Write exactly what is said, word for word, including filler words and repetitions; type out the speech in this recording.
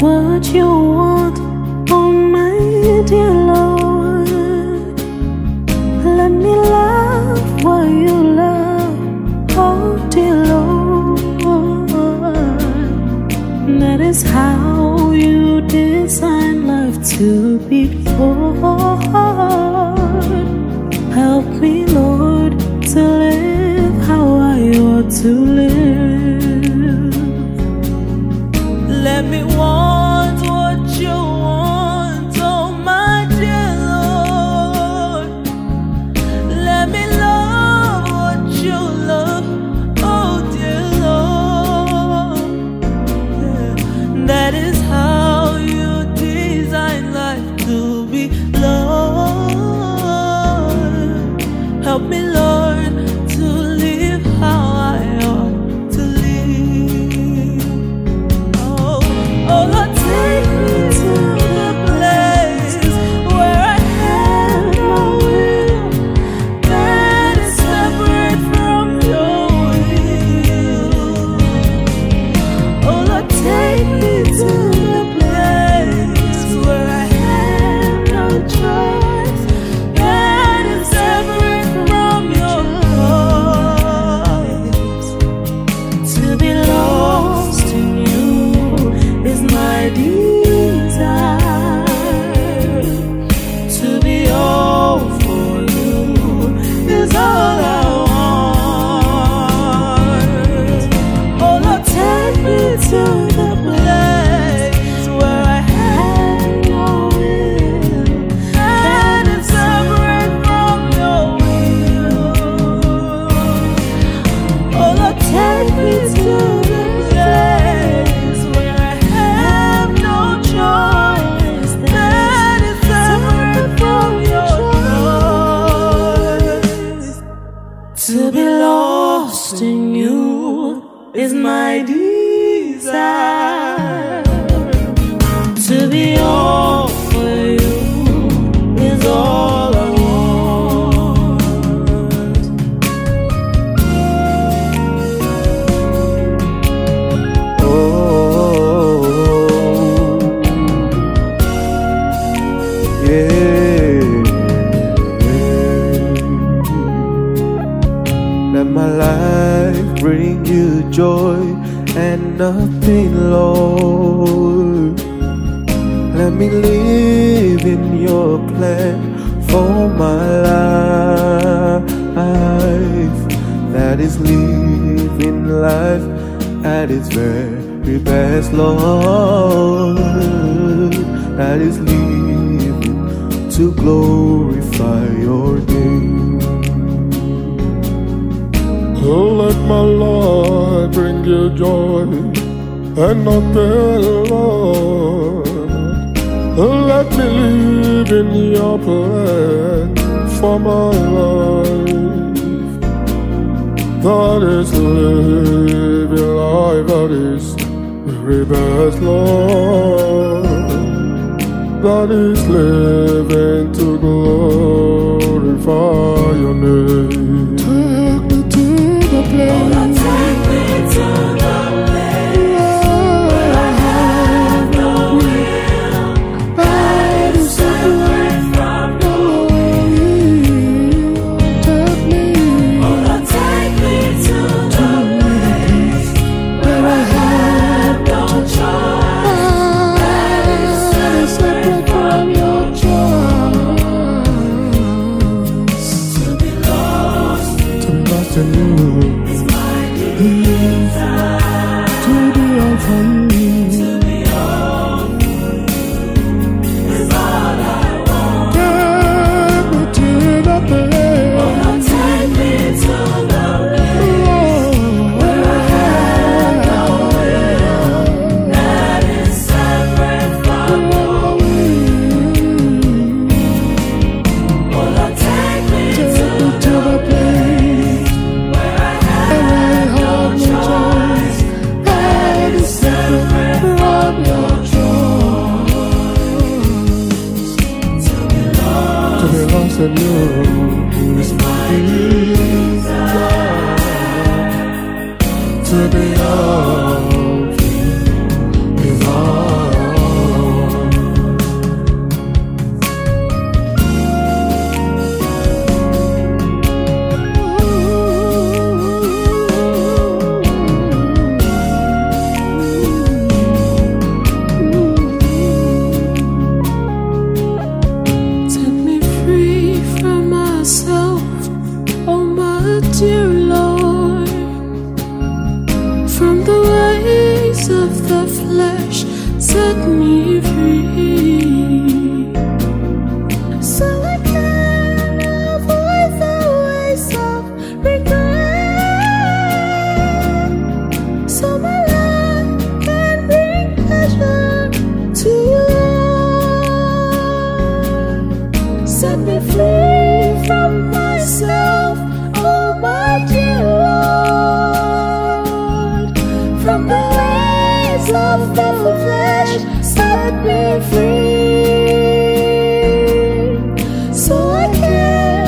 what you want, oh my dear Lord. Let me love what you love, oh dear Lord. That is how you design life to be, Lord. Help me, Lord, to live how I ought to live. Let me want what you want, oh my dear Lord. Let me love what you love, oh dear Lord. Yeah. That is how you design life to be, Lord. Help me, Lord, to live how I ought to live. Oh, oh Lord, take me to the place where I have no will, that is separate from your will. Oh Lord, take me to the place where I have no choice, that is separate from your voice. To be lost in you is my desire. To be all for you is all I want. Oh Lord, take me to the place where I have no will, that is separate from your will. Oh Lord, take me to the place where I have no choice, that is separate from your choice. To be lost in you is my desire. To be all for you is all I want. Oh, yeah. Let my life bring you joy and nothing, Lord. Let me live in your plan for my life. That is living life at its very best, Lord. That is living to glorify your name. Oh, let my life bring you joy and nothing, Lord. Let me live in your plan for my life. That is living life, that is very best, Lord. That is living to glorify your name. Take me to the place. Oh Lord, take me to the place where I have no will, that is separate from your will. Take me. Oh Lord, take me to the place where I have no choice, that is separate from your choice. To be lost To be lost in you. is my desire. To be all for you. To be all for you is all I want. Take me to the place. Oh Lord, take me to the place where I have no will, that is separate from your will. Oh Lord, take me to the place where I have no choice, that is separate from your choice. To be lost To be lost in you. is my desire. To be all for you is all me free, so I can avoid the ways of regret, so my life can bring pleasure to you. Set me free from myself, Almighty Lord, from the ways of the flesh. Set me free, so I can